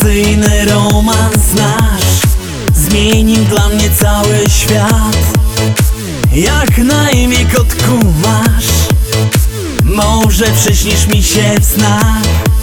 Atrakcyjny romans nasz zmienił dla mnie cały świat. Jak na imię, kotku, masz? Może przyśnisz mi się w snach.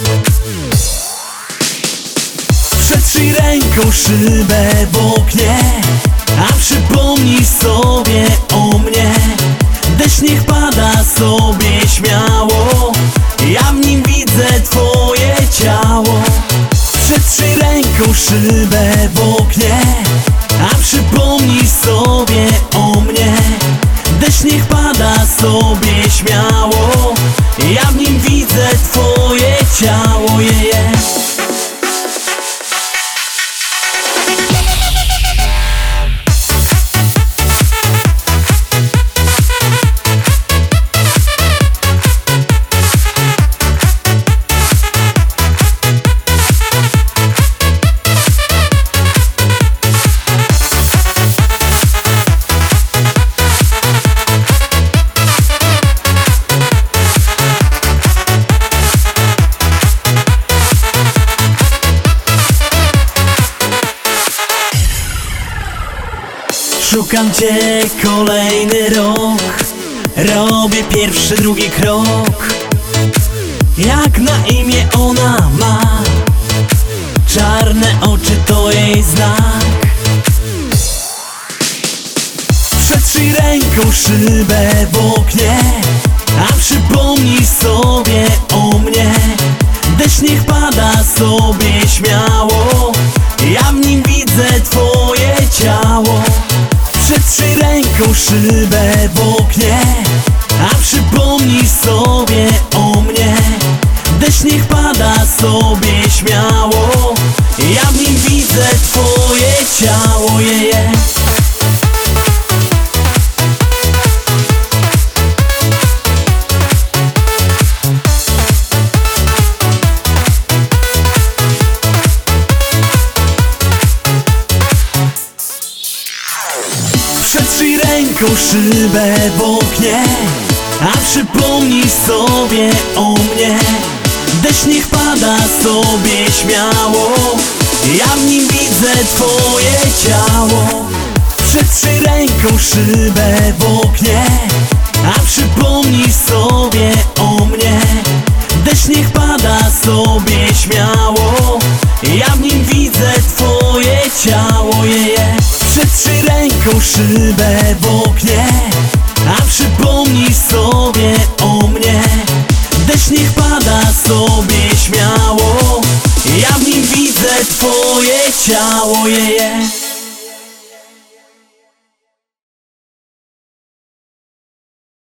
Przetrzyj ręką szybę w oknie, a przypomnij sobie o mnie. Deszcz niech pada sobie śmiało, ja w nim widzę twoje ciało. Przetrzyj ręką szybę w oknie, a przypomnij sobie o mnie. Deszcz niech pada sobie śmiało, ja w nim widzę twoje ciało, jeje. Szukam cię kolejny rok, robię pierwszy, drugi krok. Jak na imię ona ma? Czarne oczy to jej znak. Przetrzyj ręką szybę w oknie, a przypomnij sobie o mnie. Deszcz niech pada sobie śmiało, ja w nim widzę twoje ciało. Przetrzyj ręką szybę w oknie, a przypomnij sobie o mnie. Deszcz niech pada sobie śmiało, ja w nim widzę twoje ciało, jeje. Przetrzyj ręką szybę w oknie, a przypomnij sobie o mnie. Deszcz niech pada sobie śmiało, ja w nim widzę twoje ciało. Przetrzyj ręką szybę w oknie, a przypomnij sobie o mnie. Deszcz niech pada sobie śmiało, ja w nim widzę twoje ciało, jeje. Przetrzyj ręką szybę w oknie, a przypomnij sobie o mnie. Deszcz niech pada sobie śmiało, ja w nim widzę twoje ciało, jeje.